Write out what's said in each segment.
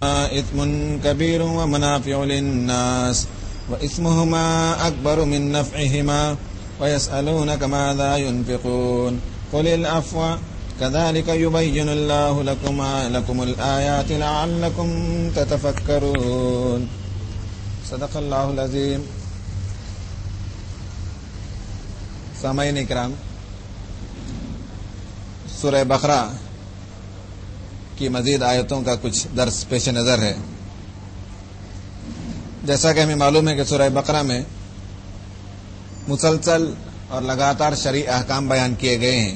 إثم كبير ومنافع للناس وإثمهما أكبر من نفعهما ويسألونك ماذا ينفقون قل العفو كذلك يبين الله لكم الآيات لعلكم تتفكرون صدق اللہ العظیم. سامعین اکرام، سورہ بقرہ کی مزید آیتوں کا کچھ درس پیش نظر ہے. جیسا کہ ہمیں معلوم ہے کہ سورہ بقرہ میں مسلسل اور لگاتار شرعی احکام بیان کیے گئے ہیں،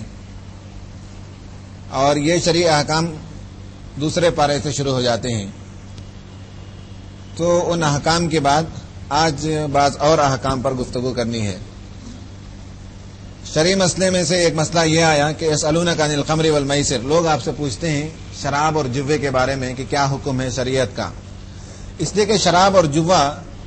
اور یہ شرعی احکام دوسرے پارے سے شروع ہو جاتے ہیں. تو ان احکام کے بعد آج بعض اور احکام پر گفتگو کرنی ہے. شرعی مسئلے میں سے ایک مسئلہ یہ آیا کہ یسألونک عن الخمر والمیسر، لوگ آپ سے پوچھتے ہیں شراب اور جوے کے بارے میں کہ کیا حکم ہے شریعت کا. اس لیے کہ شراب اور جوا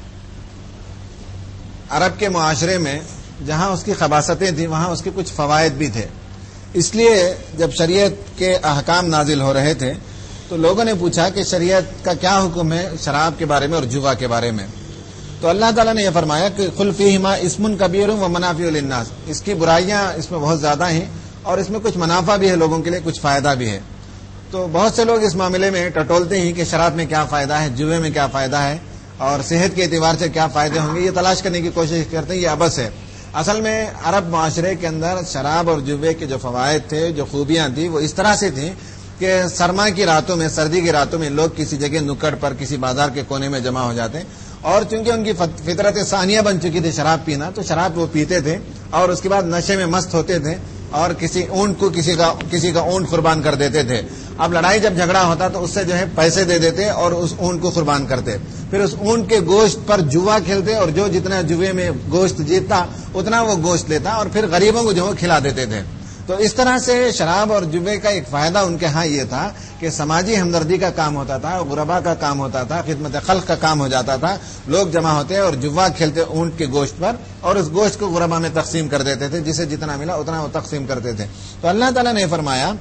عرب کے معاشرے میں جہاں اس کی خباثتیں تھیں وہاں اس کے کچھ فوائد بھی تھے. اس لیے جب شریعت کے احکام نازل ہو رہے تھے تو لوگوں نے پوچھا کہ شریعت کا کیا حکم ہے شراب کے بارے میں اور جوا کے بارے میں. تو اللہ تعالیٰ نے یہ فرمایا کہ قل فیہما اسم کبیر ومنافع للناس، اس کی برائیاں اس میں بہت زیادہ ہیں اور اس میں کچھ منافع بھی ہے لوگوں کے لیے، کچھ فائدہ بھی ہے. تو بہت سے لوگ اس معاملے میں ٹٹولتے ہیں کہ شراب میں کیا فائدہ ہے، جوے میں کیا فائدہ ہے، اور صحت کے اعتبار سے کیا فائدے ہوں گے، یہ تلاش کرنے کی کوشش کرتے ہیں. یہ عبث ہے. اصل میں عرب معاشرے کے اندر شراب اور جوے کے جو فوائد تھے، جو خوبیاں تھیں، وہ اس طرح سے تھیں کہ سرما کی راتوں میں، سردی کی راتوں میں لوگ کسی جگہ نکڑ پر، کسی بازار کے کونے میں جمع ہو جاتے، اور چونکہ ان کی فطرت ثانیہ بن چکی تھی شراب پینا، تو شراب وہ پیتے تھے اور اس کے بعد نشے میں مست ہوتے تھے اور کسی اونٹ کو کسی کا اونٹ قربان کر دیتے تھے. اب لڑائی جب جھگڑا ہوتا تو اس سے جو ہے پیسے دے دیتے اور اس اونٹ کو قربان کرتے، پھر اس اونٹ کے گوشت پر جوا کھیلتے اور جو جتنا جوے میں گوشت جیتتا اتنا وہ گوشت لیتا اور پھر غریبوں کو جو ہے کھلا دیتے تھے. تو اس طرح سے شراب اور جوے کا ایک فائدہ ان کے ہاں یہ تھا کہ سماجی ہمدردی کا کام ہوتا تھا، غربا کا کام ہوتا تھا، خدمت خلق کا کام ہو جاتا تھا. لوگ جمع ہوتے اور جوا کھیلتے اونٹ کے گوشت پر اور اس گوشت کو غربا میں تقسیم کر دیتے تھے، جسے جتنا ملا اتنا وہ تقسیم کرتے تھے. تو اللہ تعالیٰ نے فرمایا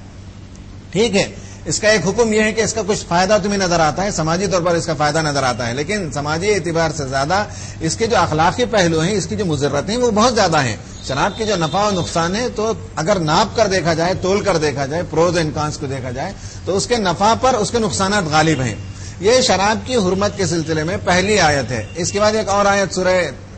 ٹھیک ہے، اس کا ایک حکم یہ ہے کہ اس کا کچھ فائدہ تمہیں نظر آتا ہے، سماجی طور پر اس کا فائدہ نظر آتا ہے، لیکن سماجی اعتبار سے زیادہ اس کے جو اخلاقی پہلو ہیں، اس کی جو مضرتیں ہیں وہ بہت زیادہ ہیں. شراب کی جو نفع و نقصان ہے تو اگر ناپ کر دیکھا جائے، تول کر دیکھا جائے، پروز اینڈ کانس کو دیکھا جائے تو اس کے نفع پر اس کے نقصانات غالب ہیں. یہ شراب کی حرمت کے سلسلے میں پہلی آیت ہے. اس کے بعد ایک اور آیت سورہ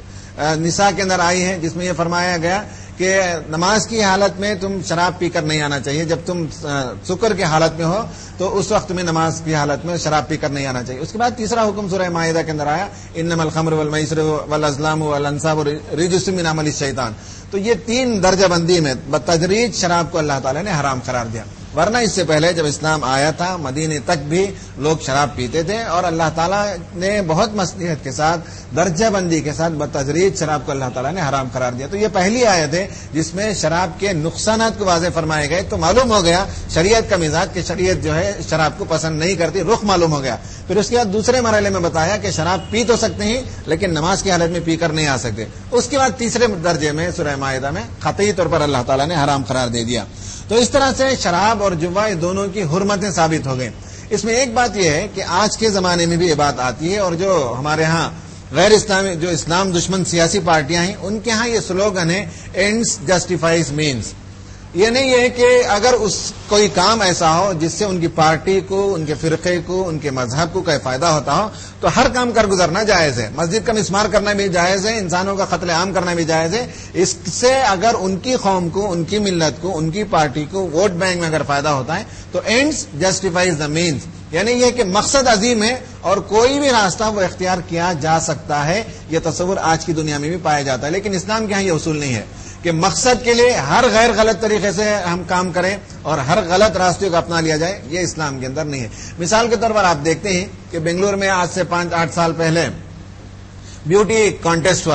نساء کے اندر آئی ہے جس میں یہ فرمایا گیا کہ نماز کی حالت میں تم شراب پی کر نہیں آنا چاہیے، جب تم سکر کی حالت میں ہو تو اس وقت میں نماز کی حالت میں شراب پی کر نہیں آنا چاہیے. اس کے بعد تیسرا حکم سورہ مائدہ کے اندر آیا انما الخمر والمیسر والازلام والانصاب رجس من عمل الشیطان. تو یہ تین درجہ بندی میں بتدریج شراب کو اللہ تعالیٰ نے حرام قرار دیا. ورنہ اس سے پہلے جب اسلام آیا تھا مدینے تک بھی لوگ شراب پیتے تھے اور اللہ تعالیٰ نے بہت مصلحت کے ساتھ، درجہ بندی کے ساتھ بتدریج شراب کو اللہ تعالیٰ نے حرام قرار دیا. تو یہ پہلی آیت ہے جس میں شراب کے نقصانات کو واضح فرمائے گئے. تو معلوم ہو گیا شریعت کا مزاج کہ شریعت جو ہے شراب کو پسند نہیں کرتی، رخ معلوم ہو گیا. پھر اس کے بعد دوسرے مرحلے میں بتایا کہ شراب پی تو سکتے ہیں لیکن نماز کی حالت میں پی کر نہیں آ سکتے. اس کے بعد تیسرے درجے میں سورہ مائدہ میں قطعی طور پر اللہ تعالیٰ نے حرام قرار دے دیا. تو اس طرح سے شراب اور جوا دونوں کی حرمتیں ثابت ہو گئیں. اس میں ایک بات یہ ہے کہ آج کے زمانے میں بھی یہ بات آتی ہے اور جو ہمارے ہاں غیر اسلامی، جو اسلام دشمن سیاسی پارٹیاں ہیں، ان کے ہاں یہ سلوگن ہے اینڈز جسٹیفائز مینز. یہ نہیں ہے کہ اگر اس کوئی کام ایسا ہو جس سے ان کی پارٹی کو، ان کے فرقے کو، ان کے مذہب کو کوئی فائدہ ہوتا ہو تو ہر کام کر گزرنا جائز ہے. مسجد کا مسمار کرنا بھی جائز ہے، انسانوں کا قتل عام کرنا بھی جائز ہے. اس سے اگر ان کی قوم کو، ان کی ملت کو، ان کی پارٹی کو ووٹ بینک میں اگر فائدہ ہوتا ہے تو اینڈز جسٹیفائز دا مینز، یعنی یہ کہ مقصد عظیم ہے اور کوئی بھی راستہ وہ اختیار کیا جا سکتا ہے. یہ تصور آج کی دنیا میں بھی پایا جاتا ہے، لیکن اسلام کے ہاں یہ اصول نہیں ہے کہ مقصد کے لیے ہر غیر غلط طریقے سے ہم کام کریں اور ہر غلط راستے کو اپنا لیا جائے. یہ اسلام کے اندر نہیں ہے. مثال کے طور پر آپ دیکھتے ہیں کہ بنگلور میں آج سے 5-8 سال پہلے بیوٹی کانٹیسٹ ہوا تھا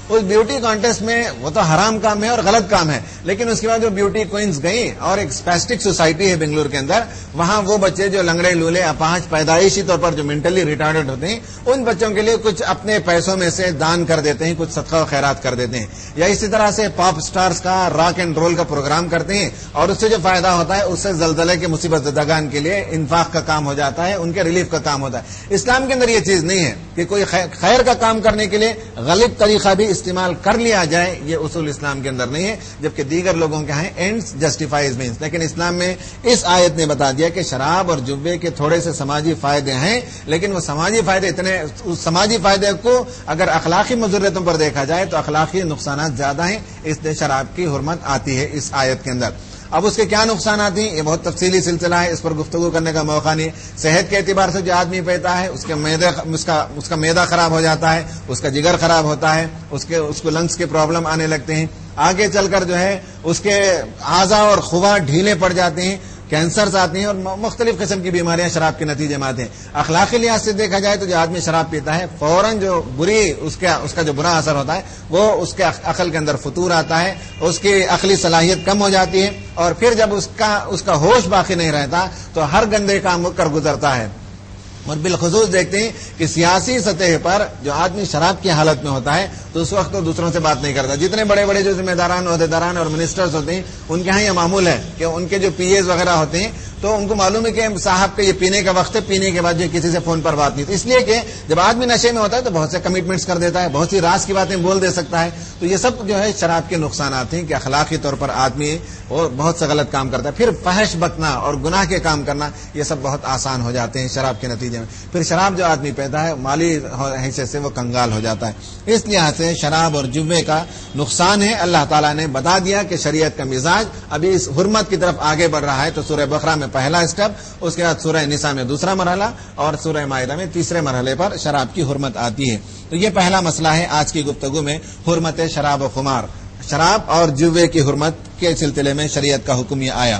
اس بیوٹی کانٹیسٹ میں وہ تو حرام کام ہے اور غلط کام ہے، لیکن اس کے بعد جو بیوٹی کوئنز گئیں اور ایک اسپیسٹک سوسائٹی ہے بنگلور کے اندر، وہاں وہ بچے جو لنگڑے لولے اپاہج پیدائشی طور پر جو مینٹلی ریٹارڈڈ ہوتے ہیں، ان بچوں کے لیے کچھ اپنے پیسوں میں سے دان کر دیتے ہیں، کچھ صدقہ و خیرات کر دیتے ہیں، یا اسی طرح سے پاپ سٹارز کا راک اینڈ رول کا پروگرام کرتے ہیں اور اس سے جو فائدہ ہوتا ہے اس سے زلزلے کے مصیبت زدگان کے لیے انفاق کا کام ہو جاتا ہے، ان کے ریلیف کا کام ہوتا ہے۔ اسلام کے اندر یہ چیز نہیں ہے کہ کوئی خیر کا کام کرنے کے لیے غلط طریقہ بھی استعمال کر لیا جائے، یہ اصول اسلام کے اندر نہیں ہے، جبکہ دیگر لوگوں کے ہیں اینڈز جسٹیفائز مینس۔ لیکن اسلام میں اس آیت نے بتا دیا کہ شراب اور جوے کے تھوڑے سے سماجی فائدے ہیں، لیکن وہ سماجی فائدے اس سماجی فائدے کو اگر اخلاقی مضرتوں پر دیکھا جائے تو اخلاقی نقصانات زیادہ ہیں، اس لیے شراب کی حرمت آتی ہے اس آیت کے اندر۔ اب اس کے کیا نقصانات ہیں، یہ بہت تفصیلی سلسلہ ہے، اس پر گفتگو کرنے کا موقع نہیں۔ صحت کے اعتبار سے جو آدمی پیتا ہے اس کا معدہ خراب ہو جاتا ہے، اس کا جگر خراب ہوتا ہے، اس کو لنگس کے پرابلم آنے لگتے ہیں، آگے چل کر جو ہے اس کے اعضاء اور خوا ڈھیلے پڑ جاتے ہیں، کینسرز آتی ہیں اور مختلف قسم کی بیماریاں شراب کے نتیجے میں آتے ہیں۔ اخلاقی لحاظ سے دیکھا جائے تو جو آدمی شراب پیتا ہے فوراً جو اس کا جو برا اثر ہوتا ہے وہ اس کے عقل کے اندر فتور آتا ہے، اس کی عقلی صلاحیت کم ہو جاتی ہے، اور پھر جب اس کا ہوش باقی نہیں رہتا تو ہر گندے کام کر گزرتا ہے۔ اور بالخصوص دیکھتے ہیں کہ سیاسی سطح پر جو آدمی شراب کی حالت میں ہوتا ہے تو اس وقت تو دوسروں سے بات نہیں کرتا۔ جتنے بڑے بڑے جو ذمہ داران عہدیداران اور منسٹرز ہوتے ہیں ان کے ہاں یہ معمول ہے کہ ان کے جو پی ایز وغیرہ ہوتے ہیں تو ان کو معلوم ہے کہ صاحب کا یہ پینے کا وقت ہے، پینے کے بعد جو کسی سے فون پر بات نہیں، تو اس لیے کہ جب آدمی نشے میں ہوتا ہے تو بہت سے کمٹمنٹس کر دیتا ہے، بہت سی راز کی باتیں بول دے سکتا ہے۔ تو یہ سب جو ہے شراب کے نقصانات ہیں کہ اخلاقی طور پر آدمی اور بہت سے غلط کام کرتا ہے، پھر فحش بکنا اور گناہ کے کام کرنا یہ سب بہت آسان ہو جاتے ہیں شراب کے نتیجے میں۔ پھر شراب جو آدمی پیتا ہے مالی حیثیت سے وہ کنگال ہو جاتا ہے۔ اس لحاظ سے شراب اور جوے کا نقصان ہے۔ اللہ تعالیٰ نے بتا دیا کہ شریعت کا مزاج ابھی اس حرمت کی طرف آگے بڑھ رہا ہے، تو سورہ بقرہ میں پہلا اسٹیپ، اس کے بعد سورہ نساء میں دوسرا مرحلہ اور سورہ مائدہ میں تیسرے مرحلے پر شراب کی حرمت آتی ہے۔ تو یہ پہلا مسئلہ ہے آج کی گفتگو میں، حرمت شراب و خمار، شراب اور جوے کی حرمت کے سلسلے میں شریعت کا حکم یہ آیا۔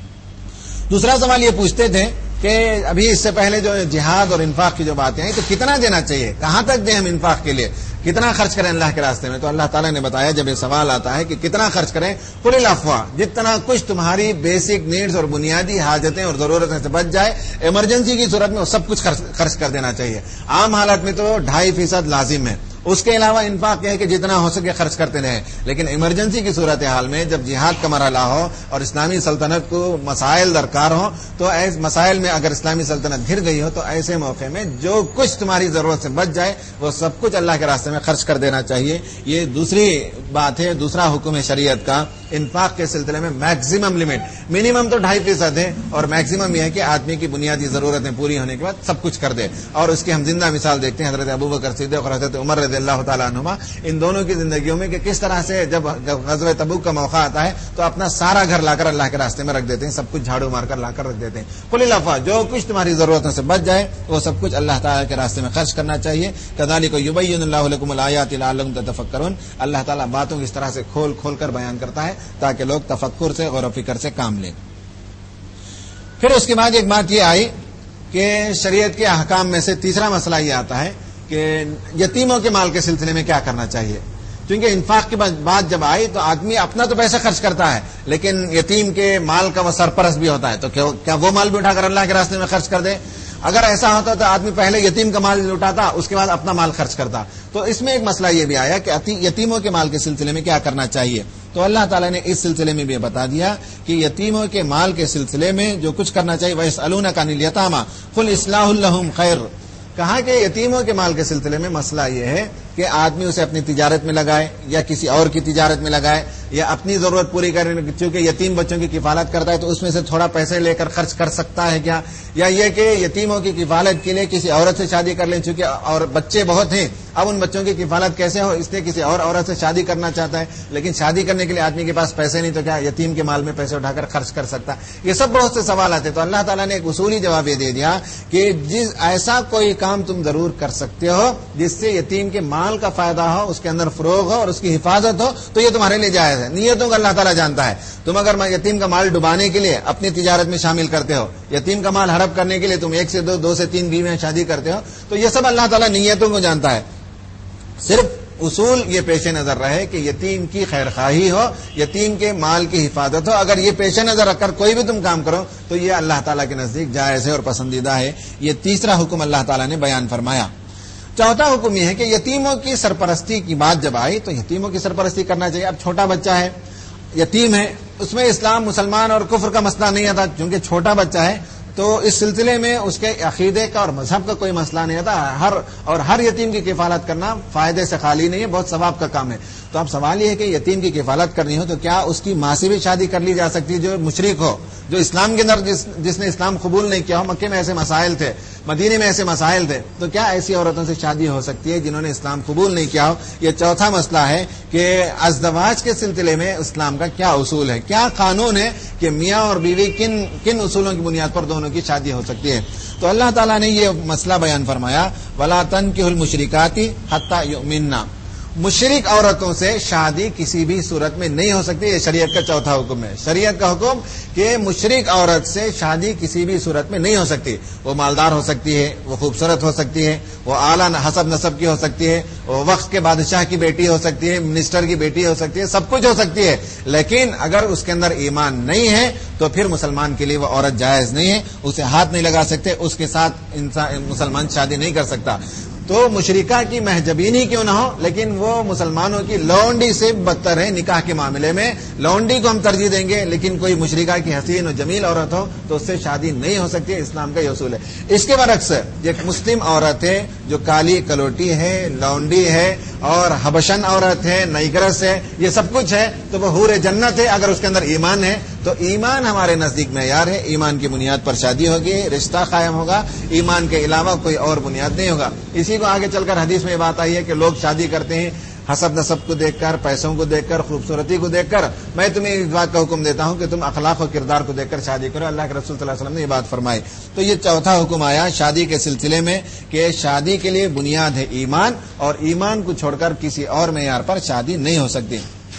دوسرا سوال یہ پوچھتے تھے کہ ابھی اس سے پہلے جو جہاد اور انفاق کی جو باتیں ہیں تو کتنا دینا چاہیے، کہاں تک دیں ہم انفاق کے لیے، کتنا خرچ کریں اللہ کے راستے میں؟ تو اللہ تعالیٰ نے بتایا جب یہ سوال آتا ہے کہ کتنا خرچ کریں، قل العفو، جتنا کچھ تمہاری بیسک نیڈز اور بنیادی حاجتیں اور ضرورتیں سے بچ جائے، ایمرجنسی کی صورت میں وہ سب کچھ خرچ کر دینا چاہیے۔ عام حالت میں تو 2.5% لازم ہے، اس کے علاوہ انفاق یہ ہے کہ جتنا ہو سکے خرچ کرتے رہیں، لیکن ایمرجنسی کی صورتحال میں جب جہاد کا مرحلہ ہو اور اسلامی سلطنت کو مسائل درکار ہو تو ایسے مسائل میں اگر اسلامی سلطنت گر گئی ہو تو ایسے موقع میں جو کچھ تمہاری ضرورت سے بچ جائے وہ سب کچھ اللہ کے راستے میں خرچ کر دینا چاہیے۔ یہ دوسری بات ہے، دوسرا حکم ہے شریعت کا انفاق کے سلسلے میں۔ میکسیمم لمٹ، منیمم تو 2.5% ہے اور میکسیمم یہ ہے کہ آدمی کی بنیادی ضرورتیں پوری ہونے کے بعد سب کچھ کر دے۔ اور اس کی ہم زندہ مثال دیکھتے ہیں حضرت ابوبکر صدیق اور حضرت عمر رضی اللہ تعالیٰ عنہما، ان دونوں کی زندگیوں میں کہ کس طرح سے جب غزوہ تبوک کا موقع آتا ہے تو اپنا سارا گھر لا کر اللہ کے راستے میں رکھ دیتے ہیں، سب کچھ جھاڑو مار کر لا کر رکھ دیتے ہیں۔ قل العفو، جو کچھ تمہاری ضرورتوں سے بچ جائے وہ سب کچھ اللہ تعالیٰ کے راستے میں خرچ کرنا چاہیے۔ کذالک یبین اللہ لکم الآیات لعلکم تتفکرون، اللہ تعالیٰ باتوں کی اس طرح سے کھول کھول کر بیان کرتا ہے تاکہ لوگ تفکر سے غور و فکر سے کام لیں۔ پھر اس کے بعد ایک بات یہ آئی کہ شریعت کے احکام میں سے تیسرا مسئلہ یہ آتا ہے کہ یتیموں کے مال کے سلسلے میں کیا کرنا چاہیے، کیونکہ انفاق کی بات جب آئی تو آدمی اپنا تو پیسہ خرچ کرتا ہے لیکن یتیم کے مال کا وہ سرپرست بھی ہوتا ہے، تو کیا وہ مال بھی اٹھا کر اللہ کے راستے میں خرچ کر دے؟ اگر ایسا ہوتا تو آدمی پہلے یتیم کا مال لوٹاتا اس کے بعد اپنا مال خرچ کرتا۔ تو اس میں ایک مسئلہ یہ بھی آیا کہ یتیموں کے مال کے سلسلے میں کیا کرنا چاہیے، تو اللہ تعالیٰ نے اس سلسلے میں بھی بتا دیا کہ یتیموں کے مال کے سلسلے میں جو کچھ کرنا چاہیے، وَيَسْأَلُونَكَ عَنِ الْيَتَامَى قُلْ إِصْلَاحٌ لَهُمْ خَيْرٌ، کہا کہ یتیموں کے مال کے سلسلے میں مسئلہ یہ ہے کہ آدمی اسے اپنی تجارت میں لگائے یا کسی اور کی تجارت میں لگائے یا اپنی ضرورت پوری کرنے، چونکہ یتیم بچوں کی کفالت کرتا ہے تو اس میں سے تھوڑا پیسے لے کر خرچ کر سکتا ہے کیا، یا یہ کہ یتیموں کی کفالت کے لیے کسی عورت سے شادی کر لیں، چونکہ اور بچے بہت ہیں، اب ان بچوں کی کفالت کیسے ہو، اس لیے کسی اور عورت سے شادی کرنا چاہتا ہے، لیکن شادی کرنے کے لیے آدمی کے پاس پیسے نہیں تو کیا یتیم کے مال میں پیسے اٹھا کر خرچ کر سکتا ہے؟ یہ سب بہت سے سوالات ہیں۔ تو اللہ تعالیٰ نے ایک اصولی جواب یہ دے دیا کہ ایسا کوئی کام تم ضرور کر سکتے ہو جس سے یتیم کے مال کا فائدہ ہو، اس کے اندر فروغ ہو اور اس کی حفاظت ہو، تو یہ تمہارے لیے جائز ہے۔ نیتوں کو اللہ تعالیٰ جانتا ہے۔ تم اگر یتیم کا مال ڈبانے کے لیے اپنی تجارت میں شامل کرتے ہو، یتیم کا مال ہڑپ کرنے کے لیے تم 1 سے 2 سے 3 بیویاں شادی کرتے ہو، تو یہ سب اللہ تعالیٰ نیتوں کو جانتا ہے۔ صرف اصول یہ پیش نظر رہے کہ یتیم کی خیر خواہی ہو، یتیم کے مال کی حفاظت ہو. اگر یہ پیش نظر رکھ کر کوئی بھی تم کام کرو تو یہ اللہ تعالیٰ کے نزدیک جائز ہے اور پسندیدہ ہے. یہ تیسرا حکم اللہ تعالیٰ نے بیان فرمایا. چوتھا حکم یہ ہے کہ یتیموں کی سرپرستی کی بات جب آئی تو یتیموں کی سرپرستی کرنا چاہیے. اب چھوٹا بچہ ہے، یتیم ہے، اس میں اسلام مسلمان اور کفر کا مسئلہ نہیں آتا، چونکہ چھوٹا بچہ ہے تو اس سلسلے میں اس کے عقیدے کا اور مذہب کا کوئی مسئلہ نہیں آتا. ہر یتیم کی کفالت کرنا فائدے سے خالی نہیں ہے، بہت ثواب کا کام ہے. تو اب سوال یہ ہے کہ یتیم کی کفالت کرنی ہو تو کیا اس کی ماں سے بھی شادی کر لی جا سکتی ہے جو مشرک ہو، جو اسلام کے اندر جس نے اسلام قبول نہیں کیا ہو؟ مکے میں ایسے مسائل تھے، مدینے میں ایسے مسائل تھے، تو کیا ایسی عورتوں سے شادی ہو سکتی ہے جنہوں نے اسلام قبول نہیں کیا ہو؟ یہ چوتھا مسئلہ ہے کہ ازدواج کے سلسلے میں اسلام کا کیا اصول ہے، کیا قانون ہے کہ میاں اور بیوی کن اصولوں کی بنیاد پر دونوں کی شادی ہو سکتی ہے. تو اللہ تعالیٰ نے یہ مسئلہ بیان فرمایا، وَلَا تَنْكِحُوا الْمُشْرِكَاتِ حَتَّى يُؤْمِنَّ. مشرک عورتوں سے شادی کسی بھی صورت میں نہیں ہو سکتی. یہ شریعت کا چوتھا حکم ہے. شریعت کا حکم کہ مشرک عورت سے شادی کسی بھی صورت میں نہیں ہو سکتی. وہ مالدار ہو سکتی ہے، وہ خوبصورت ہو سکتی ہے، وہ اعلیٰ حسب نسب کی ہو سکتی ہے، وہ وقت کے بادشاہ کی بیٹی ہو سکتی ہے، منسٹر کی بیٹی ہو سکتی ہے، سب کچھ ہو سکتی ہے. لیکن اگر اس کے اندر ایمان نہیں ہے تو پھر مسلمان کے لیے وہ عورت جائز نہیں ہے. اسے ہاتھ نہیں لگا سکتے، اس کے ساتھ مسلمان شادی نہیں کر سکتا. تو مشرکہ کی محجبینی کیوں نہ ہو لیکن وہ مسلمانوں کی لونڈی سے بدتر ہے. نکاح کے معاملے میں لونڈی کو ہم ترجیح دیں گے، لیکن کوئی مشرکہ کی حسین و جمیل عورت ہو تو اس سے شادی نہیں ہو سکتی. اسلام کا یہ اصول ہے. اس کے برعکس ایک مسلم عورت ہے جو کالی کلوٹی ہے، لونڈی ہے اور حبشن عورت ہے، نائگرس ہے، یہ سب کچھ ہے تو وہ حور جنت ہے اگر اس کے اندر ایمان ہے. تو ایمان ہمارے نزدیک معیار ہے. ایمان کی بنیاد پر شادی ہوگی، رشتہ قائم ہوگا، ایمان کے علاوہ کوئی اور بنیاد نہیں ہوگا. اسی کو آگے چل کر حدیث میں یہ بات آئی ہے کہ لوگ شادی کرتے ہیں حسب نسب کو دیکھ کر، پیسوں کو دیکھ کر، خوبصورتی کو دیکھ کر. میں تمہیں اس بات کا حکم دیتا ہوں کہ تم اخلاق و کردار کو دیکھ کر شادی کرو. اللہ کے رسول صلی اللہ علیہ وسلم نے یہ بات فرمائی. تو یہ چوتھا حکم آیا شادی کے سلسلے میں کہ شادی کے لیے بنیاد ہے ایمان، اور ایمان کو چھوڑ کر کسی اور معیار پر شادی نہیں ہو سکتی.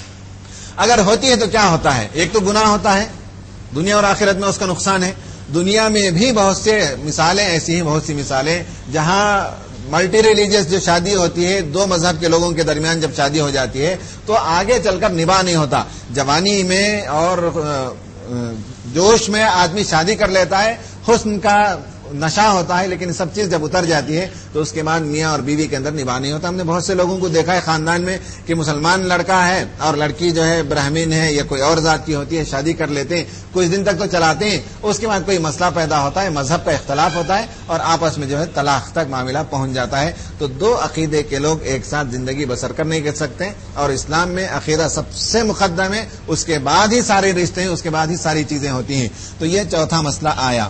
اگر ہوتی ہے تو کیا ہوتا ہے؟ ایک تو گناہ ہوتا ہے، دنیا اور آخرت میں اس کا نقصان ہے. دنیا میں بھی بہت سے مثالیں ایسی ہیں، بہت سی مثالیں جہاں ملٹی ریلیجیس جو شادی ہوتی ہے، دو مذہب کے لوگوں کے درمیان جب شادی ہو جاتی ہے تو آگے چل کر نباہ نہیں ہوتا. جوانی میں اور جوش میں آدمی شادی کر لیتا ہے، حسن کا نشہ ہوتا ہے، لیکن سب چیز جب اتر جاتی ہے تو اس کے بعد میاں اور بیوی کے اندر نباہ نہیں ہوتا. ہم نے بہت سے لوگوں کو دیکھا ہے خاندان میں کہ مسلمان لڑکا ہے اور لڑکی جو ہے برہمن ہے یا کوئی اور ذات کی ہوتی ہے، شادی کر لیتے ہیں، کچھ دن تک تو چلاتے ہیں، اس کے بعد کوئی مسئلہ پیدا ہوتا ہے، مذہب کا اختلاف ہوتا ہے اور آپس میں جو ہے طلاق تک معاملہ پہنچ جاتا ہے. تو دو عقیدے کے لوگ ایک ساتھ زندگی بسر کر نہیں کر سکتے، اور اسلام میں عقیدہ سب سے مقدم ہے، اس کے بعد ہی سارے رشتے ہیں، اس کے بعد ہی ساری چیزیں ہوتی ہیں. تو یہ چوتھا مسئلہ آیا.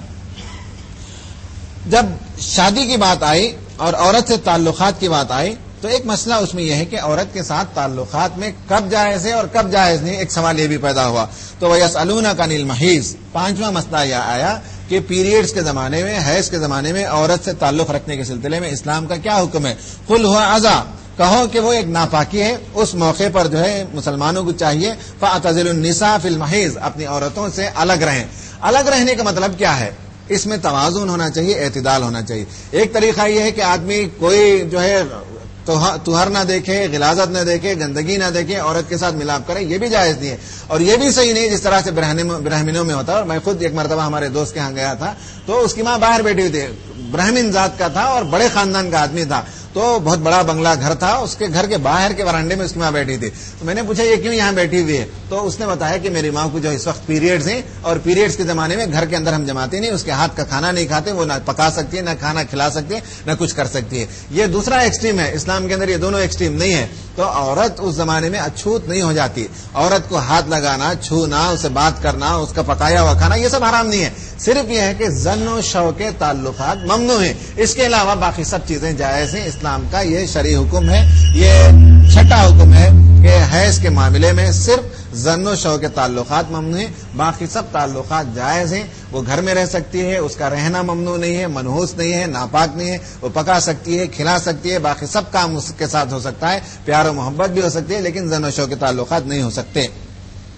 جب شادی کی بات آئی اور عورت سے تعلقات کی بات آئی تو ایک مسئلہ اس میں یہ ہے کہ عورت کے ساتھ تعلقات میں کب جائز ہے اور کب جائز نہیں. ایک سوال یہ بھی پیدا ہوا. تو وَيَسْأَلُونَكَ عَنِ الْمَحِيضِ، پانچواں مسئلہ یہ آیا کہ پیریڈز کے زمانے میں، حیض کے زمانے میں عورت سے تعلق رکھنے کے سلسلے میں اسلام کا کیا حکم ہے. قُلْ هُوَ أَذًى، کہو کہ وہ ایک ناپاکی ہے. اس موقع پر جو ہے مسلمانوں کو چاہیے فَاعْتَزِلُوا النِّسَاءَ فِي الْمَحِيضِ، اپنی عورتوں سے الگ رہیں. الگ رہنے کا مطلب کیا ہے؟ اس میں توازن ہونا چاہیے، اعتدال ہونا چاہیے. ایک طریقہ یہ ہے کہ آدمی کوئی جو ہے طہر نہ دیکھے، غلاظت نہ دیکھے، گندگی نہ دیکھے، عورت کے ساتھ ملاپ کرے، یہ بھی جائز نہیں ہے. اور یہ بھی صحیح نہیں جس طرح سے برہمنوں میں ہوتا ہے. اور میں خود ایک مرتبہ ہمارے دوست کے ہاں گیا تھا تو اس کی ماں باہر بیٹھی ہوئی تھی، برہمن ذات کا تھا اور بڑے خاندان کا آدمی تھا. تو بہت بڑا بنگلہ گھر تھا، اس کے گھر کے باہر کے ورانڈے میں اس کی ماں بیٹھی تھی. تو میں نے پوچھا یہ کیوں یہاں بیٹھی ہوئی ہے؟ تو اس نے بتایا کہ میری ماں کو جو اس وقت پیریڈز ہیں اور پیریڈز کے زمانے میں گھر کے اندر ہم جماتے نہیں، اس کے ہاتھ کا کھانا نہیں کھاتے، وہ نہ پکا سکتی ہے، نہ کھانا کھلا سکتی ہے، نہ کچھ کر سکتی ہے. یہ دوسرا ایکسٹریم ہے. اسلام کے اندر یہ دونوں ایکسٹریم نہیں ہے. تو عورت اس زمانے میں اچھوت نہیں ہو جاتی. عورت کو ہاتھ لگانا، چھونا، اسے بات کرنا، اس کا پکایا ہوا کھانا، یہ سب حرام نہیں ہے. صرف یہ ہے کہ زن و شو کے تعلقات ممنوع ہیں. اس کے علاوہ باقی سب چیزیں جائز ہیں. اسلام کا یہ شرعی حکم ہے. یہ چھٹا حکم ہے کہ حیض کے معاملے میں صرف زن و شو کے تعلقات ممنوع ہیں، باقی سب تعلقات جائز ہیں. وہ گھر میں رہ سکتی ہے، اس کا رہنا ممنوع نہیں ہے، منحوس نہیں ہے، ناپاک نہیں ہے. وہ پکا سکتی ہے، کھلا سکتی ہے، باقی سب کام اس کے ساتھ ہو سکتا ہے، پیار و محبت بھی ہو سکتی ہے، لیکن زن و شو کے تعلقات نہیں ہو سکتے.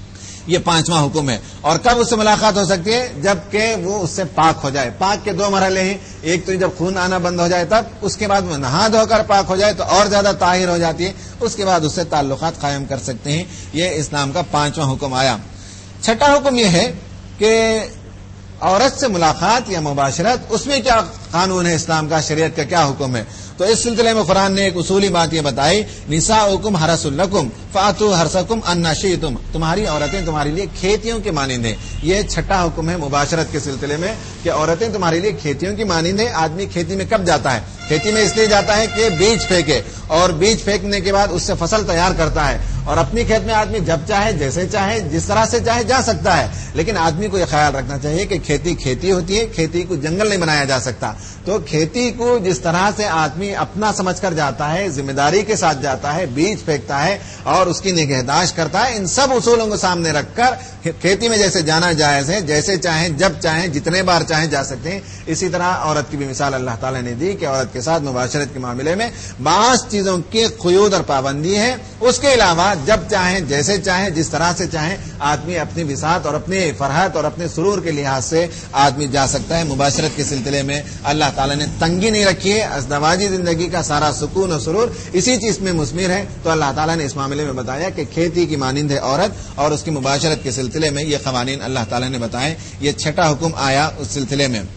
یہ 5واں حکم ہے. اور کب اس سے ملاقات ہو سکتی ہے؟ جبکہ وہ اس سے پاک ہو جائے. پاک کے 2 مرحلے ہیں. ایک تو جب خون آنا بند ہو جائے تب، اس کے بعد وہ نہا دھو کر پاک ہو جائے تو اور زیادہ طاہر ہو جاتی ہے، اس کے بعد اس سے تعلقات قائم کر سکتے ہیں. یہ اسلام کا 5واں حکم آیا. 6واں حکم یہ ہے کہ عورت سے ملاقات یا مباشرت، اس میں کیا قانون ہے اسلام کا، شریعت کا کیا حکم ہے. تو اس سلسلے میں قرآن نے ایک اصولی بات یہ بتائی، نساؤکم حرث لکم فاتوا حرثکم انا شئتم، تمہاری عورتیں تمہارے لیے کھیتیوں کے مانند ہیں. یہ 6واں حکم ہے مباشرت کے سلسلے میں کہ عورتیں تمہارے لیے کھیتیوں کی مانند ہیں. آدمی کھیتی میں کب جاتا ہے؟ کھیتی میں اس لیے جاتا ہے کہ بیج پھینکے، اور بیج پھینکنے کے بعد اس سے فصل تیار کرتا ہے. اور اپنی کھیت میں آدمی جب چاہے، جیسے چاہے، جس طرح سے چاہے جا سکتا ہے. لیکن آدمی کو یہ خیال رکھنا چاہیے کہ کھیتی کھیتی ہوتی ہے، کھیتی کو جنگل نہیں بنایا جا سکتا. تو کھیتی کو جس طرح سے آدمی اپنا سمجھ کر جاتا ہے، ذمہ داری کے ساتھ جاتا ہے، بیج پھینکتا ہے اور اس کی نگہداشت کرتا ہے، ان سب اصولوں کو سامنے رکھ کر کھیتی میں جیسے جانا جائز ہے، جیسے چاہیں، جب چاہیں، جتنے بار چاہیں جا سکتے ہیں. اسی طرح عورت کی بھی مثال اللہ تعالیٰ نے دی کہ عورت کے ساتھ مباشرت کے معاملے میں بعض چیزوں کی قیود اور پابندی ہے. اس کے علاوہ جب چاہیں، جیسے چاہیں، جس طرح سے چاہیں آدمی اپنی بساط اور اپنی فرحت اور اپنے سرور کے لحاظ سے آدمی جا سکتا ہے. مباشرت کے سلسلے میں اللہ تعالیٰ نے تنگی نہیں رکھی ہے. ازدواجی زندگی کا سارا سکون اور سرور اسی چیز میں مثمر ہے. تو اللہ تعالیٰ نے اس معاملے میں بتایا کہ کھیتی کی مانند ہے عورت، اور اس کی مباشرت کے سلسلے میں یہ قوانین اللہ تعالیٰ نے بتائے. یہ 6واں حکم آیا اس سلسلے میں.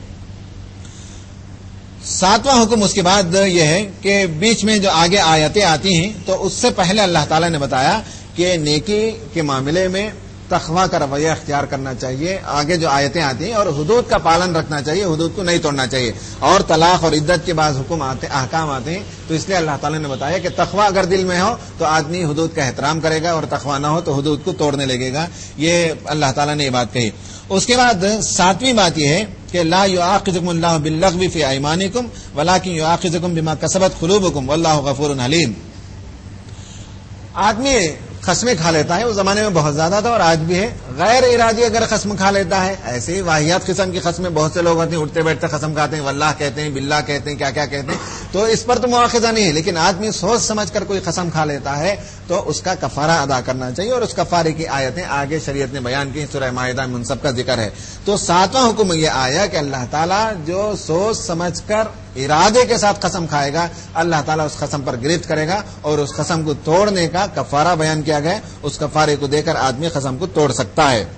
7واں حکم اس کے بعد یہ ہے کہ بیچ میں جو آگے آیتیں آتی ہیں تو اس سے پہلے اللہ تعالیٰ نے بتایا کہ نیکی کے معاملے میں تقویٰ کا رویہ اختیار کرنا چاہیے. آگے جو آیتیں آتی ہیں اور حدود کا پالن رکھنا چاہیے، حدود کو نہیں توڑنا چاہیے. اور طلاق اور عدت کے بعد حکم آتے، احکام آتے ہیں. تو اس لیے اللہ تعالیٰ نے بتایا کہ تقویٰ اگر دل میں ہو تو آدمی حدود کا احترام کرے گا، اور تقویٰ نہ ہو تو حدود کو توڑنے لگے گا. یہ اللہ تعالیٰ نے یہ بات کہی. اس کے بعد 7ویں بات یہ ہے کہ لا یؤاخذکم اللہ باللغو فی ایمانکم ولکن یؤاخذکم بما کسبت قلوبکم واللہ غفور حلیم. آدمی قسمیں کھا لیتا ہے، اس زمانے میں بہت زیادہ تھا اور آج بھی ہے. غیر ارادی اگر قسم کھا لیتا ہے، ایسے ہی واحیات قسم کی قسمیں بہت سے لوگ ہوتے ہیں، اٹھتے بیٹھتے قسم کھاتے ہیں، واللہ کہتے ہیں، باللہ کہتے ہیں، کیا کیا کہتے ہیں. تو اس پر تو مواخذہ نہیں ہے، لیکن آدمی سوچ سمجھ کر کوئی قسم کھا لیتا ہے تو اس کا کفارہ ادا کرنا چاہیے. اور اس کفارے کی آیتیں آگے شریعت نے بیان کی، سورہ مائدہ میں ان سب کا ذکر ہے. تو 7واں حکم یہ آیا کہ اللہ تعالیٰ جو سوچ سمجھ کر ارادے کے ساتھ قسم کھائے گا، اللہ تعالیٰ اس قسم پر گرفت کرے گا، اور اس قسم کو توڑنے کا کفارہ بیان کیا گیا. اس کفارے کو دے کر آدمی قسم کو توڑ سکتا ہے.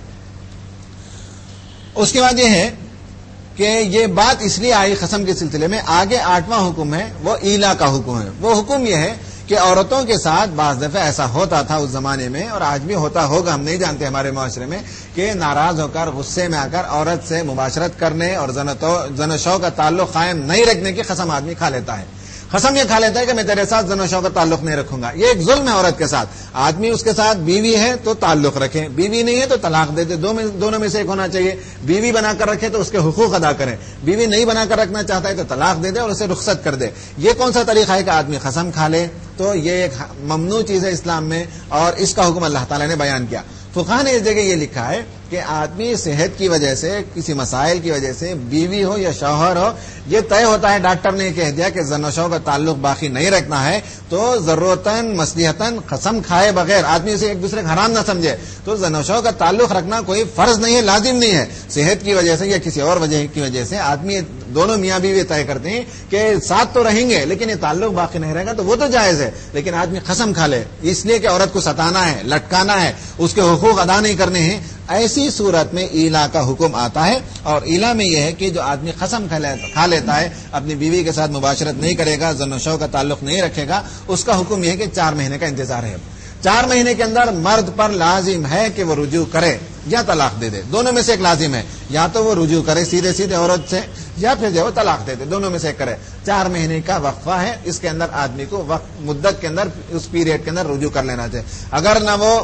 اس کے بعد یہ ہے کہ یہ بات اس لیے آئی قسم کے سلسلے میں. آگے 8واں حکم ہے، وہ ایلا کا حکم ہے. وہ حکم یہ ہے کہ عورتوں کے ساتھ بعض دفعہ ایسا ہوتا تھا اس زمانے میں، اور آج بھی ہوتا ہوگا، ہم نہیں جانتے ہمارے معاشرے میں، کہ ناراض ہو کر، غصے میں آ کر عورت سے مباشرت کرنے اور زن و شو کا تعلق قائم نہیں رکھنے کی قسم آدمی کھا لیتا ہے. قسم یہ کھا لیتا ہے کہ میں تیرے ساتھ زن و شو کا تعلق نہیں رکھوں گا. یہ ایک ظلم ہے عورت کے ساتھ. آدمی اس کے ساتھ بیوی ہے تو تعلق رکھے، بیوی نہیں ہے تو طلاق دے دے. دونوں میں سے ایک ہونا چاہیے. بیوی بنا کر رکھے تو اس کے حقوق ادا کرے، بیوی نہیں بنا کر رکھنا چاہتا ہے تو طلاق دے دے اور اسے رخصت کر دے. یہ کون سا طریقہ ہے کہ آدمی قسم کھا لے؟ تو یہ ایک ممنوع چیز ہے اسلام میں، اور اس کا حکم اللہ تعالیٰ نے بیان کیا. فقہاء نے اس جگہ یہ لکھا ہے کہ آدمی صحت کی وجہ سے، کسی مسائل کی وجہ سے، بیوی ہو یا شوہر ہو، یہ طے ہوتا ہے، ڈاکٹر نے کہہ دیا کہ زن و شو کا تعلق باقی نہیں رکھنا ہے، تو ضرورتاً مصلحتاً قسم کھائے بغیر آدمی اسے ایک دوسرے کا حرام نہ سمجھے. تو زن و شو کا تعلق رکھنا کوئی فرض نہیں ہے، لازم نہیں ہے. صحت کی وجہ سے یا کسی اور وجہ کی وجہ سے آدمی، دونوں میاں بیوی طے کرتے ہیں کہ ساتھ تو رہیں گے لیکن یہ تعلق باقی نہیں رہے گا، تو وہ تو جائز ہے. لیکن آدمی قسم کھا لے اس لیے کہ عورت کو ستانا ہے، لٹکانا ہے، اس کے حقوق ادا نہیں کرنے ہیں، ایسی صورت میں ایلا کا حکم آتا ہے. اور ایلا میں یہ ہے کہ جو آدمی قسم کھا لیتا ہے، اپنی بیوی کے ساتھ مباشرت نہیں کرے گا، زن و شو کا تعلق نہیں رکھے گا، اس کا حکم یہ ہے کہ 4 مہینے کا انتظار ہے. 4 مہینے کے اندر مرد پر لازم ہے کہ وہ رجوع کرے یا طلاق دے دے. دونوں میں سے ایک لازم ہے، یا تو وہ رجوع کرے سیدھے عورت سے، یا پھر جو وہ طلاق دے دے. دونوں میں سے ایک کرے. 4 مہینے کا وقفہ ہے، اس کے اندر آدمی کو مدت کے اندر، اس پیریڈ کے اندر رجوع کر لینا چاہیے. اگر نہ وہ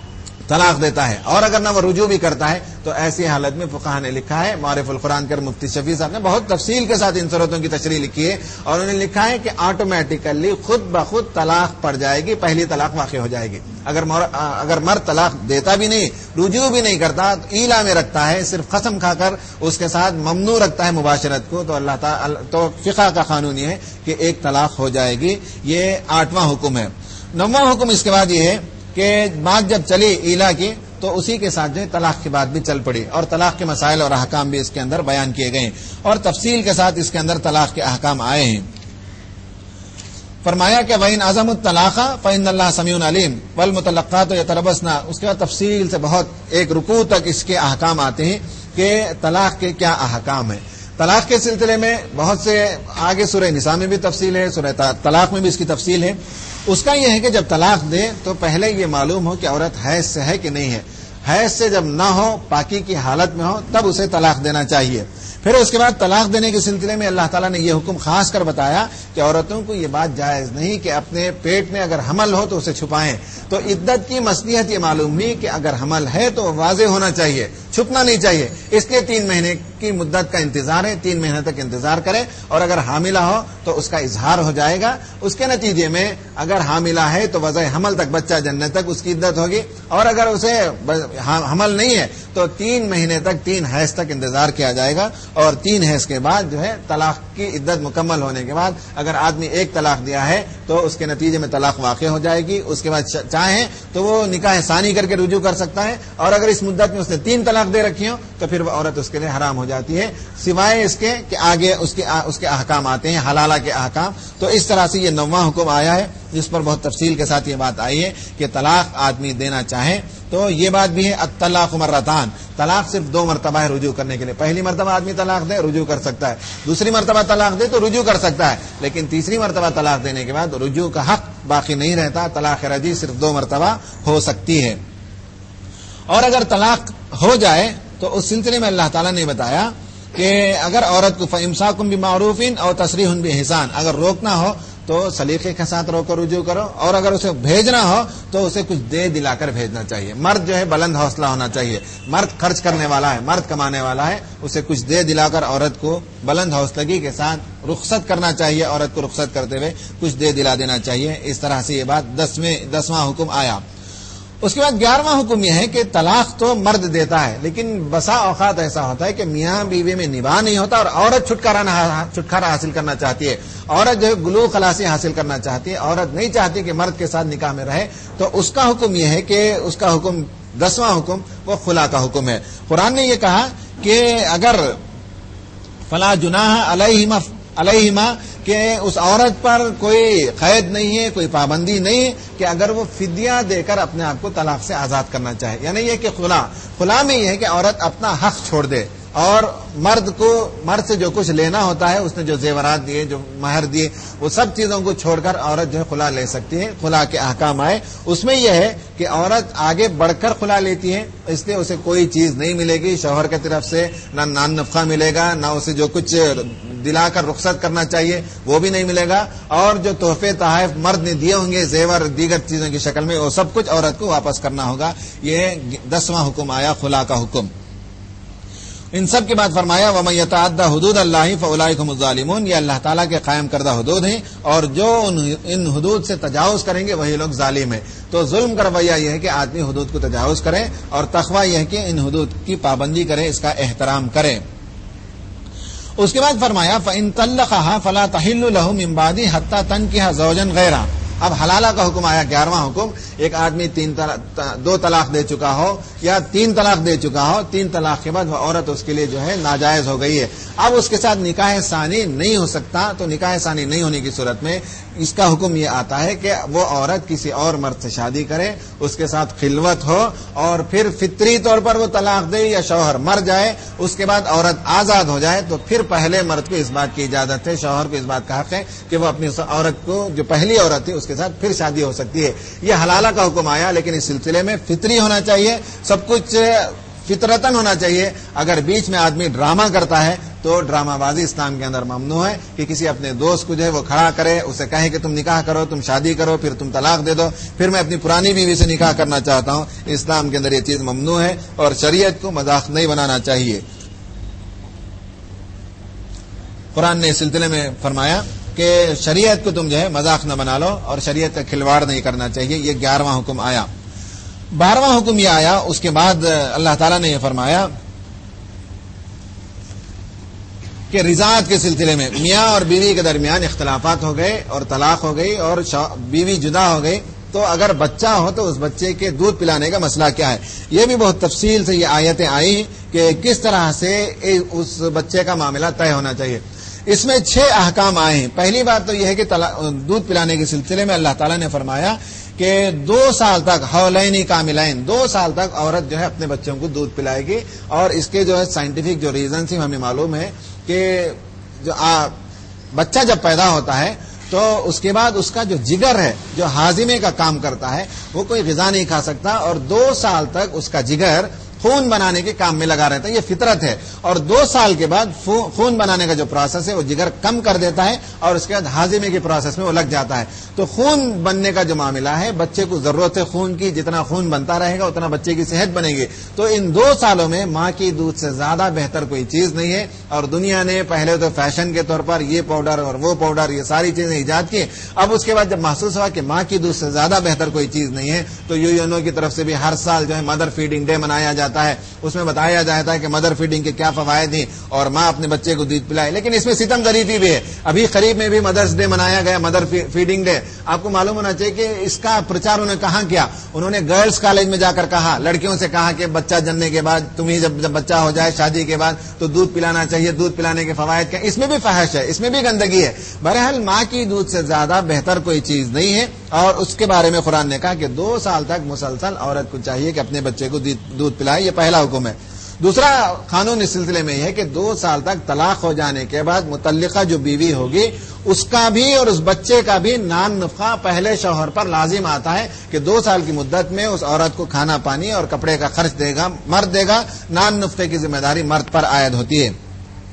طلاق دیتا ہے اور اگر نہ وہ رجوع بھی کرتا ہے تو ایسی حالت میں فقہاء نے لکھا ہے، معرف القرآن کے مفتی شفیع صاحب نے بہت تفصیل کے ساتھ ان صورتوں کی تشریح لکھی ہے، اور انہوں نے لکھا ہے کہ آٹومیٹیکلی خود بخود طلاق پڑ جائے گی، پہلی طلاق واقع ہو جائے گی. اگر مرد طلاق دیتا بھی نہیں، رجوع بھی نہیں کرتا، ایلا میں رکھتا ہے، صرف قسم کھا کر اس کے ساتھ ممنوع رکھتا ہے مباشرت کو، تو اللہ تعالی تو فقہ کا قانون یہ ہے کہ ایک طلاق ہو جائے گی. یہ 8واں حکم ہے. 9واں حکم اس کے بعد یہ ہے کہ بات جب چلی ایلا کی تو اسی کے ساتھ جو ہے طلاق کی بات بھی چل پڑی اور طلاق کے مسائل اور احکام بھی اس کے اندر بیان کیے گئے اور تفصیل کے ساتھ اس کے اندر طلاق کے احکام آئے ہیں. فرمایا کہ وَإِنْ عَزَمُوا الطَّلَاقَ فَإِنَّ اللَّهَ سَمِيعٌ عَلِيمٌ وَالْمُطَلَّقَاتُ يَتَرَبَّصْنَ. اس کے بعد تفصیل سے بہت ایک رکوع تک اس کے احکام آتے ہیں کہ طلاق کے کیا احکام ہیں. طلاق کے سلسلے میں بہت سے آگے سورہ نساء میں بھی تفصیل ہے, سورہ طلاق میں بھی اس کی تفصیل ہے. اس کا یہ ہے کہ جب طلاق دے تو پہلے یہ معلوم ہو کہ عورت حیض سے ہے کہ نہیں ہے. حیض سے جب نہ ہو, پاکی کی حالت میں ہو, تب اسے طلاق دینا چاہیے. پھر اس کے بعد طلاق دینے کے سلسلے میں اللہ تعالیٰ نے یہ حکم خاص کر بتایا کہ عورتوں کو یہ بات جائز نہیں کہ اپنے پیٹ میں اگر حمل ہو تو اسے چھپائیں. تو عدت کی مصلحت یہ معلوم ہوئی کہ اگر حمل ہے تو واضح ہونا چاہیے, چھپنا نہیں چاہیے. اس لیے 3 مہینے کی مدت کا انتظار ہے, 3 مہینے تک انتظار کرے, اور اگر حاملہ ہو تو اس کا اظہار ہو جائے گا. اس کے نتیجے میں اگر حاملہ ہے تو وضع حمل تک, بچہ جننے تک اس کی عدت ہوگی, اور اگر اسے حمل نہیں ہے تو 3 مہینے تک, 3 حیض تک انتظار کیا جائے گا. اور 3 حیض کے بعد جو ہے طلاق کی عدت مکمل ہونے کے بعد اگر آدمی 1 طلاق دیا ہے تو اس کے نتیجے میں طلاق واقع ہو جائے گی. اس کے بعد چاہیں تو وہ نکاح ثانی کر کے رجوع کر سکتا ہے, اور اگر اس مدت میں اس نے 3 طلاق دے رکھی ہو تو پھر وہ عورت اس کے لیے حرام ہو جاتی ہے, سوائے اس کے کہ آگے اس کے احکام آتے ہیں, حلالہ کے احکام. تو اس طرح سے یہ 9واں حکم آیا ہے جس پر بہت تفصیل کے ساتھ یہ بات آئی ہے کہ طلاق آدمی دینا چاہے تو یہ بات بھی ہے الطلاق مرتان, طلاق صرف 2 مرتبہ ہے رجوع کرنے کے لیے. پہلی مرتبہ آدمی طلاق دے رجوع کر سکتا ہے, دوسری مرتبہ طلاق دے تو رجوع کر سکتا ہے, لیکن تیسری مرتبہ طلاق دینے کے بعد رجوع کا حق باقی نہیں رہتا. طلاق رجعی صرف 2 مرتبہ ہو سکتی ہے. اور اگر طلاق ہو جائے تو اس سلسلے میں اللہ تعالیٰ نے بتایا کہ اگر عورت کو فَإِمْسَاكٌ بِمَعْرُوفٍ أَوْ تَسْرِيحٌ بِإِحْسَان, اگر روکنا ہو تو سلیقے کے ساتھ روکو رجوع کرو, اور اگر اسے بھیجنا ہو تو اسے کچھ دے دلا کر بھیجنا چاہیے. مرد جو ہے بلند حوصلہ ہونا چاہیے, مرد خرچ کرنے والا ہے, مرد کمانے والا ہے, اسے کچھ دے دلا کر عورت کو بلند حوصلگی کے ساتھ رخصت کرنا چاہیے. عورت کو رخصت کرتے ہوئے کچھ دے دلا دینا چاہیے. اس طرح سے یہ بات 10واں حکم آیا. اس کے بعد 11واں حکم یہ ہے کہ طلاق تو مرد دیتا ہے, لیکن بسا اوقات ایسا ہوتا ہے کہ میاں بیوی میں نباہ نہیں ہوتا اور عورت چھٹکارا حاصل کرنا چاہتی ہے, عورت جو ہے گلو خلاصی حاصل کرنا چاہتی ہے, عورت نہیں چاہتی کہ مرد کے ساتھ نکاح میں رہے. تو اس کا حکم یہ ہے کہ اس کا حکم 10واں حکم وہ خلا کا حکم ہے. قرآن نے یہ کہا کہ اگر فلا جناح علیہما کہ اس عورت پر کوئی قید نہیں ہے, کوئی پابندی نہیں ہے کہ اگر وہ فدیہ دے کر اپنے آپ کو طلاق سے آزاد کرنا چاہے. یعنی یہ کہ خلا میں یہ ہے کہ عورت اپنا حق چھوڑ دے, اور مرد سے جو کچھ لینا ہوتا ہے, اس نے جو زیورات دیے, جو مہر دیے, وہ سب چیزوں کو چھوڑ کر عورت جو ہے خلا لے سکتی ہے. خلا کے احکام آئے, اس میں یہ ہے کہ عورت آگے بڑھ کر خلا لیتی ہے, اس لیے اسے کوئی چیز نہیں ملے گی شوہر کی طرف سے, نہ نان نفقہ ملے گا, نہ اسے جو کچھ دلا کر رخصت کرنا چاہیے وہ بھی نہیں ملے گا, اور جو تحفے تحائف مرد نے دیے ہوں گے زیور دیگر چیزوں کی شکل میں, وہ سب کچھ عورت کو واپس کرنا ہوگا. یہ 10واں حکم آیا خلا کا حکم. ان سب کے بعد فرمایا وَمَن يَتَعَدَّ حُدُودَ اللَّهِ فَأُولَٰئِكَ هُمُ الظَّالِمُونَ, یہ اللہ تعالیٰ کے قائم کردہ حدود ہیں, اور جو ان حدود سے تجاوز کریں گے وہی لوگ ظالم ہیں. تو ظلم کا رویہ یہ ہے کہ آدمی حدود کو تجاوز کرے, اور تقویٰ یہ ہے کہ ان حدود کی پابندی کرے, اس کا احترام کرے. اس کے بعد فرمایا فَإِن طَلَّقَهَا فَلَا تَحِلُّ لَهُ مِن بَعْدِهِ حَتَّىٰ تَنكِحَ زَوْجًا غَيْرَهُ. اب حلالہ کا حکم آیا 11واں حکم. ایک آدمی 2 طلاق دے چکا ہو یا 3 طلاق دے چکا ہو, 3 طلاق کے بعد وہ عورت اس کے لیے جو ہے ناجائز ہو گئی ہے. اب اس کے ساتھ نکاح ثانی نہیں ہو سکتا, تو نکاح ثانی نہیں ہونے کی صورت میں اس کا حکم یہ آتا ہے کہ وہ عورت کسی اور مرد سے شادی کرے, اس کے ساتھ خلوت ہو, اور پھر فطری طور پر وہ طلاق دے یا شوہر مر جائے, اس کے بعد عورت آزاد ہو جائے, تو پھر پہلے مرد کو اس بات کی اجازت ہے, شوہر کو اس بات کا حق ہے کہ وہ اپنی عورت کو, جو پہلی عورت تھی, اس کے ساتھ پھر شادی ہو سکتی ہے. یہ حلالہ کا حکم آیا, لیکن اس سلسلے میں فطری ہونا چاہیے, سب کچھ فطرتاً ہونا چاہیے. اگر بیچ میں آدمی ڈرامہ کرتا ہے تو ڈرامہ بازی اسلام کے اندر ممنوع ہے, کہ کسی اپنے دوست کو جو ہے وہ کھڑا کرے, اسے کہے کہ تم نکاح کرو, تم شادی کرو, پھر تم طلاق دے دو, پھر میں اپنی پرانی بیوی سے نکاح کرنا چاہتا ہوں. اسلام کے اندر یہ چیز ممنوع ہے, اور شریعت کو مذاق نہیں بنانا چاہیے. قرآن نے اس سلسلے میں فرمایا کہ شریعت کو تم جو ہے مذاق نہ بنا لو, اور شریعت کا کھلواڑ نہیں کرنا چاہیے. یہ 11واں حکم آیا. 12واں حکم یہ آیا, اس کے بعد اللہ تعالیٰ نے یہ فرمایا کہ رضاعت کے سلسلے میں میاں اور بیوی کے درمیان اختلافات ہو گئے اور طلاق ہو گئی اور بیوی جدا ہو گئی, تو اگر بچہ ہو تو اس بچے کے دودھ پلانے کا مسئلہ کیا ہے. یہ بھی بہت تفصیل سے یہ آیتیں آئی کہ کس طرح سے اس بچے کا معاملہ طے ہونا چاہیے. اس میں 6 احکام آئے ہیں. پہلی بات تو یہ ہے کہ دودھ پلانے کے سلسلے میں اللہ تعالیٰ نے فرمایا کہ 2 سال تک حولین کاملین 2 سال تک عورت جو ہے اپنے بچوں کو دودھ پلائے گی. اور اس کے جو ہے سائنٹیفک جو ریزنس ہمیں معلوم ہے کہ جو بچہ جب پیدا ہوتا ہے تو اس کے بعد اس کا جو جگر ہے جو ہاضمے کا کام کرتا ہے وہ کوئی غذا نہیں کھا سکتا اور 2 سال تک اس کا جگر خون بنانے کے کام میں لگا رہتا ہے. یہ فطرت ہے. اور 2 سال کے بعد خون بنانے کا جو پروسیس ہے وہ جگر کم کر دیتا ہے اور اس کے بعد ہاضمے کے پروسیس میں وہ لگ جاتا ہے. تو خون بننے کا جو معاملہ ہے بچے کو ضرورت ہے خون کی. جتنا خون بنتا رہے گا اتنا بچے کی صحت بنے گی. تو ان 2 سالوں میں ماں کی دودھ سے زیادہ بہتر کوئی چیز نہیں ہے. اور دنیا نے پہلے تو فیشن کے طور پر یہ پاؤڈر اور وہ پاؤڈر یہ ساری چیزیں ایجاد کی. اب اس کے بعد جب محسوس ہوا کہ ماں کی دودھ سے زیادہ بہتر کوئی چیز نہیں ہے تو یونو کی طرف سے بھی ہر سال جو ہے مدر فیڈنگ ڈے منایا جاتا ہے. اس میں بتایا جاتا ہے کہ مدر فیڈنگ کے کیا فوائد ہیں اور ماں اپنے بچے کو دودھ پلائے. لیکن اس میں ستم ظریفی بھی ہے. ابھی قریب میں بھی مدرس ڈے منایا گیا, مدر فیڈنگ ڈے. آپ کو معلوم ہونا چاہیے کہ اس کا پرچار انہوں نے کہاں کیا. انہوں نے گرلز کالج میں جا کر کہا, لڑکیوں سے کہا کہ بچہ جننے کے بعد تمہیں جب بچہ ہو جائے شادی کے بعد تو دودھ پلانا چاہیے. دودھ پلانے کے فوائد کیا. اس میں بھی فحش ہے, اس میں بھی گندگی ہے. بہرحال ماں کی دودھ سے زیادہ بہتر کوئی چیز نہیں ہے. اور اس کے بارے میں قرآن نے کہا کہ 2 سال تک مسلسل عورت کو چاہیے کہ اپنے بچے کو دودھ پلائے. یہ پہلا حکم ہے. دوسرا قانون اس سلسلے میں یہ ہے کہ 2 سال تک طلاق ہو جانے کے بعد متعلقہ جو بیوی ہوگی اس کا بھی اور اس بچے کا بھی نان نفقہ پہلے شوہر پر لازم آتا ہے کہ 2 سال کی مدت میں اس عورت کو کھانا پانی اور کپڑے کا خرچ دے گا, مرد دے گا. نان نفقے کی ذمہ داری مرد پر عائد ہوتی ہے.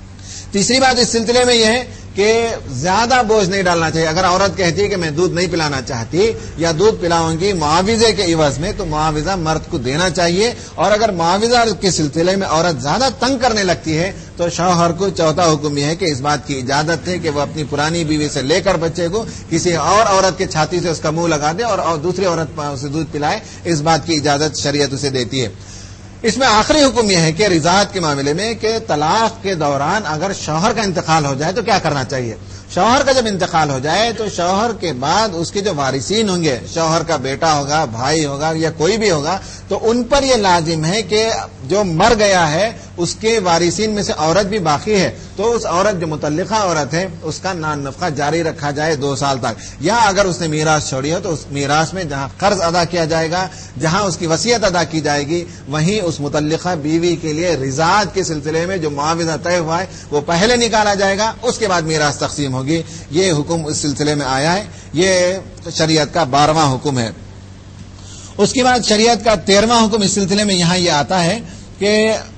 تیسری بات اس سلسلے میں یہ ہے کہ زیادہ بوجھ نہیں ڈالنا چاہیے. اگر عورت کہتی ہے کہ میں دودھ نہیں پلانا چاہتی یا دودھ پلاؤں گی معاوضے کے عوض میں تو معاوضہ مرد کو دینا چاہیے. اور اگر معاوضہ کے سلسلے میں عورت زیادہ تنگ کرنے لگتی ہے تو شوہر کو چوتھا حکم یہ ہے کہ اس بات کی اجازت ہے کہ وہ اپنی پرانی بیوی سے لے کر بچے کو کسی اور عورت کے چھاتی سے اس کا منہ لگا دے اور دوسری عورت اسے دودھ پلائے. اس بات کی اجازت شریعت اسے دیتی ہے. اس میں آخری حکم یہ ہے کہ رضاعت کے معاملے میں کہ طلاق کے دوران اگر شوہر کا انتقال ہو جائے تو کیا کرنا چاہیے. شوہر کا جب انتقال ہو جائے تو شوہر کے بعد اس کے جو وارثین ہوں گے, شوہر کا بیٹا ہوگا, بھائی ہوگا یا کوئی بھی ہوگا, تو ان پر یہ لازم ہے کہ جو مر گیا ہے اس کے وارثین میں سے عورت بھی باقی ہے تو اس عورت جو متعلقہ عورت ہے اس کا نان نفقہ جاری رکھا جائے 2 سال تک. یا اگر اس نے میراث چھوڑی ہو تو اس میراث میں جہاں قرض ادا کیا جائے گا, جہاں اس کی وصیت ادا کی جائے گی, وہیں اس متعلقہ بیوی کے لیے رضاعت کے سلسلے میں جو معاوضہ طے ہوا ہے وہ پہلے نکالا جائے گا, اس کے بعد میراث تقسیم ہوگی. یہ حکم اس سلسلے میں آیا ہے. یہ شریعت کا 12واں حکم ہے. اس کے بعد شریعت کا 13واں حکم اس سلسلے میں یہاں یہ آتا ہے کہ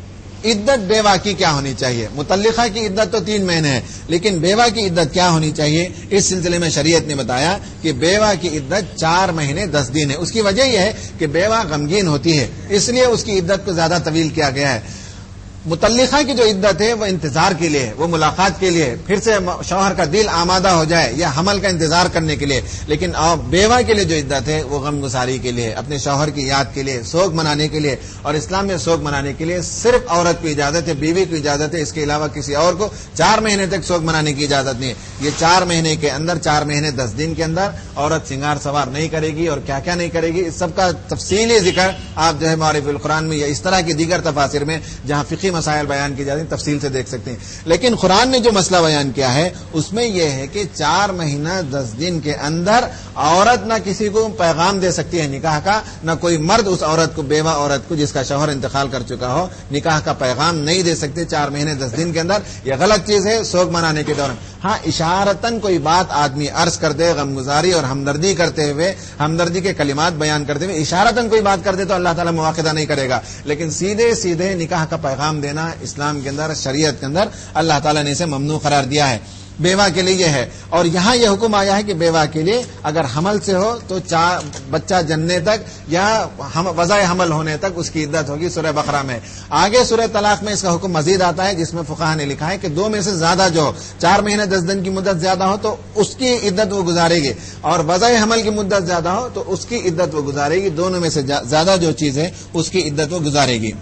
عدت بیوہ کی کیا ہونی چاہیے. متعلقہ کی عدت تو 3 مہینے ہے, لیکن بیوہ کی عدت کیا ہونی چاہیے اس سلسلے میں شریعت نے بتایا کہ بیوہ کی عدت 4 مہینے 10 دن ہے. اس کی وجہ یہ ہے کہ بیوہ غمگین ہوتی ہے, اس لیے اس کی عدت کو زیادہ طویل کیا گیا ہے. متعلقہ کی جو عدت ہے وہ انتظار کے لیے, وہ ملاقات کے لیے, پھر سے شوہر کا دل آمادہ ہو جائے یا حمل کا انتظار کرنے کے لیے. لیکن بیوہ کے لیے جو عدت ہے وہ غم گساری کے لیے, اپنے شوہر کی یاد کے لیے, سوگ منانے کے لیے. اور اسلام میں سوگ منانے کے لیے صرف عورت کو اجازت ہے, بیوی کو اجازت ہے, اس کے علاوہ کسی اور کو 4 مہینے تک سوگ منانے کی اجازت نہیں ہے. یہ 4 مہینے کے اندر 4 مہینے 10 دن کے اندر عورت سنگار سوار نہیں کرے گی اور کیا کیا نہیں کرے گی, اس سب کا تفصیلی ذکر آپ جو ہے معارف القرآن میں یا اس طرح کی دیگر تفاسیر میں جہاں فقہی مسائل بیان کی جاتی ہیں تفصیل سے دیکھ سکتے ہیں. لیکن قرآن نے جو مسئلہ بیان کیا ہے اس میں یہ ہے کہ 4 مہینہ 10 دن کے اندر عورت نہ کسی کو پیغام دے سکتی ہے نکاح کا, نہ کوئی مرد اس عورت کو, بیوہ عورت کو جس کا شوہر انتقال کر چکا ہو, نکاح کا پیغام نہیں دے سکتے 4 مہینے 10 دن کے اندر. یہ غلط چیز ہے سوگ منانے کے دوران. ہاں اشارتاً کوئی بات آدمی عرض کر دے, غمگزاری اور ہمدردی کرتے ہوئے, ہمدردی کے کلمات بیان کرتے ہوئے اشارتاً کوئی بات کر دے تو اللہ تعالیٰ مواخذہ نہیں کرے گا. لیکن سیدھے سیدھے نکاح کا پیغام دینا اسلام کے اندر, شریعت کے اندر اللہ تعالیٰ نے اسے ممنوع قرار دیا ہے. بیوہ کے لیے یہ ہے. اور یہاں یہ حکم آیا ہے کہ بیوہ کے لیے اگر حمل سے ہو تو بچہ جننے تک یا وضع حمل ہونے تک اس کی عدت ہوگی. سورہ بقرہ میں آگے سورہ طلاق میں اس کا حکم مزید آتا ہے جس میں فقہا نے لکھا ہے کہ 2 میں سے زیادہ جو 4 مہینے 10 دن کی مدت زیادہ ہو تو اس کی عدت وہ گزارے گی, اور وضع حمل کی مدت زیادہ ہو تو اس کی عدت وہ گزارے گی. دونوں میں سے زیادہ جو چیز ہے اس کی عدت وہ گزارے گی.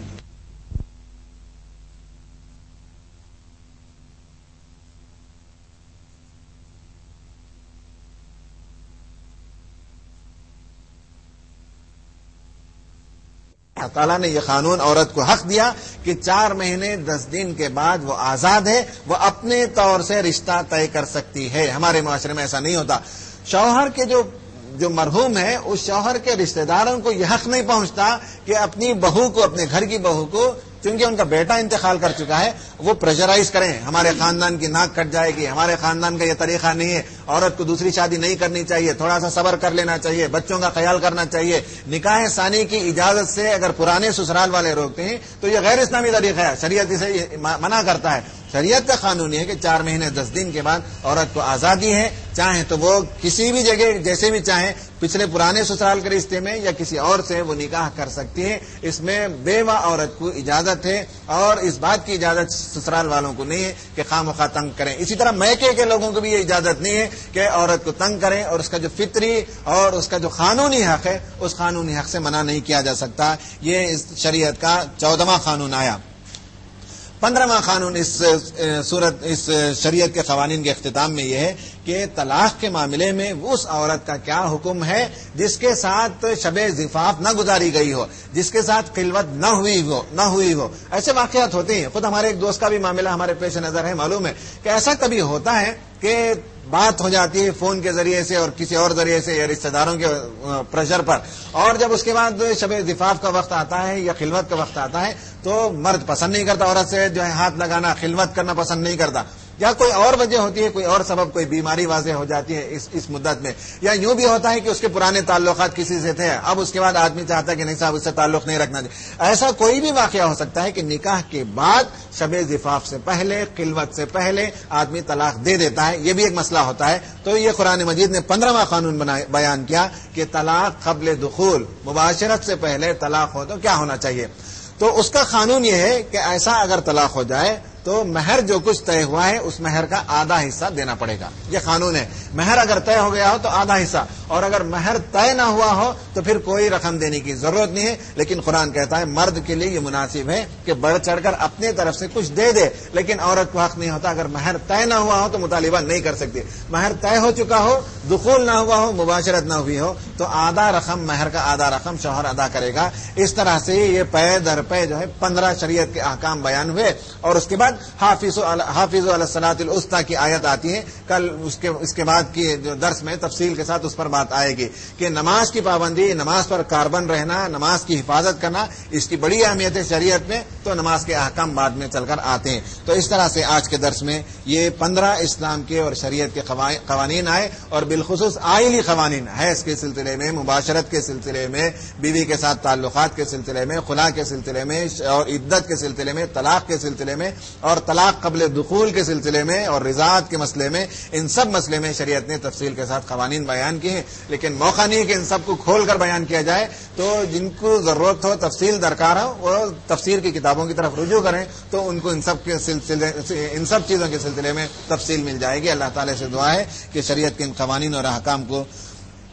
اللہ تعالیٰ نے یہ قانون عورت کو حق دیا کہ 4 مہینے 10 دن کے بعد وہ آزاد ہے، وہ اپنے طور سے رشتہ طے کر سکتی ہے۔ ہمارے معاشرے میں ایسا نہیں ہوتا۔ شوہر کے جو مرحوم ہے اس شوہر کے رشتہ داروں کو یہ حق نہیں پہنچتا کہ اپنی بہو کو، اپنے گھر کی بہو کو، چونکہ ان کا بیٹا انتقال کر چکا ہے، وہ پریشرائز کریں ہمارے خاندان کی ناک کٹ جائے گی، ہمارے خاندان کا یہ طریقہ نہیں ہے، عورت کو دوسری شادی نہیں کرنی چاہیے، تھوڑا سا صبر کر لینا چاہیے، بچوں کا خیال کرنا چاہیے۔ نکاح ثانی کی اجازت سے اگر پرانے سسرال والے روکتے ہیں تو یہ غیر اسلامی طریقہ ہے، شریعت اسے منع کرتا ہے۔ شریعت کا قانون یہ ہے کہ 4 مہینے 10 دن کے بعد عورت کو آزادی ہے، چاہے تو وہ کسی بھی جگہ جیسے بھی چاہیں پچھلے پرانے سسرال کے رشتے میں یا کسی اور سے وہ نکاح کر سکتی ہے۔ اس میں بیوہ عورت کو اجازت ہے، اور اس بات کی اجازت سسرال والوں کو نہیں ہے کہ خواہ تنگ کریں۔ اسی طرح میکے کے لوگوں کو بھی یہ اجازت نہیں ہے کہ عورت کو تنگ کریں، اور اس کا جو فطری اور اس کا جو قانونی حق ہے اس قانونی حق سے منع نہیں کیا جا سکتا۔ یہ اس شریعت کا 14واں قانون آیا۔ 15واں قانون اس شریعت کے قوانین کے اختتام میں یہ ہے کہ طلاق کے معاملے میں اس عورت کا کیا حکم ہے جس کے ساتھ شب زفاف نہ گزاری گئی ہو، جس کے ساتھ خلوت نہ ہوئی ہو۔ ایسے واقعات ہوتے ہیں، خود ہمارے ایک دوست کا بھی معاملہ ہمارے پیش نظر ہے، معلوم ہے کہ ایسا کبھی ہوتا ہے کہ بات ہو جاتی ہے فون کے ذریعے سے اور کسی اور ذریعے سے یا رشتہ داروں کے پریشر پر، اور جب اس کے بعد شب زفاف کا وقت آتا ہے یا خلوت کا وقت آتا ہے تو مرد پسند نہیں کرتا عورت سے جو ہے ہاتھ لگانا، خلوت کرنا پسند نہیں کرتا، یا کوئی اور وجہ ہوتی ہے، کوئی اور سبب، کوئی بیماری واضح ہو جاتی ہے اس مدت میں، یا یوں بھی ہوتا ہے کہ اس کے پرانے تعلقات کسی سے تھے، اب اس کے بعد آدمی چاہتا ہے کہ نہیں صاحب اس سے تعلق نہیں رکھنا چاہیے۔ ایسا کوئی بھی واقعہ ہو سکتا ہے کہ نکاح کے بعد شب زفاف سے پہلے، خلوت سے پہلے آدمی طلاق دے دیتا ہے، یہ بھی ایک مسئلہ ہوتا ہے۔ تو یہ قرآن مجید نے 15واں قانون بیان کیا کہ طلاق قبل دخول، مباشرت سے پہلے طلاق ہو تو کیا ہونا چاہیے۔ تو اس کا قانون یہ ہے کہ ایسا اگر طلاق ہو جائے تو مہر جو کچھ طے ہوا ہے اس مہر کا آدھا حصہ دینا پڑے گا، یہ قانون ہے۔ مہر اگر طے ہو گیا ہو تو آدھا حصہ، اور اگر مہر طے نہ ہوا ہو تو پھر کوئی رقم دینے کی ضرورت نہیں ہے۔ لیکن قرآن کہتا ہے مرد کے لیے یہ مناسب ہے کہ بڑھ چڑھ کر اپنے طرف سے کچھ دے دے، لیکن عورت کو حق نہیں ہوتا اگر مہر طے نہ ہوا ہو تو مطالبہ نہیں کر سکتی۔ مہر طے ہو چکا ہو، دخول نہ ہوا ہو، مباشرت نہ ہوئی ہو تو آدھا رقم، مہر کا آدھا رقم شوہر ادا کرے گا۔ اس طرح سے یہ پے در پے جو ہے 15 شریعت کے احکام بیان ہوئے، اور اس کے بعد حافظ علی الصلاۃ الوسطیٰ کی آیت آتی ہے۔ کل اس کے بعد کی جو درس میں تفصیل کے ساتھ اس پر بات آئے گی کہ نماز کی پابندی، نماز پر کاربن رہنا، نماز کی حفاظت کرنا، اس کی بڑی اہمیت ہے شریعت میں، تو نماز کے احکام بعد میں چل کر آتے ہیں۔ تو اس طرح سے آج کے درس میں یہ 15 اسلام کے اور شریعت کے قوانین آئے، اور بالخصوص آئلی قوانین، حیض کے سلسلے میں، مباشرت کے سلسلے میں، بیوی کے ساتھ تعلقات کے سلسلے میں، خلا کے سلسلے میں، اور عدت کے سلسلے میں، طلاق کے سلسلے میں، اور طلاق قبل دخول کے سلسلے میں، اور رضاعت کے مسئلے میں، ان سب مسئلے میں شریعت نے تفصیل کے ساتھ قوانین بیان کیے ہیں۔ لیکن موقع نہیں کہ ان سب کو کھول کر بیان کیا جائے، تو جن کو ضرورت ہو، تفصیل درکار ہو، وہ تفسیر کی کتابوں کی طرف رجوع کریں تو ان کو ان سب چیزوں کے سلسلے میں تفصیل مل جائے گی۔ اللہ تعالی سے دعا ہے کہ شریعت کے ان قوانین اور احکام کو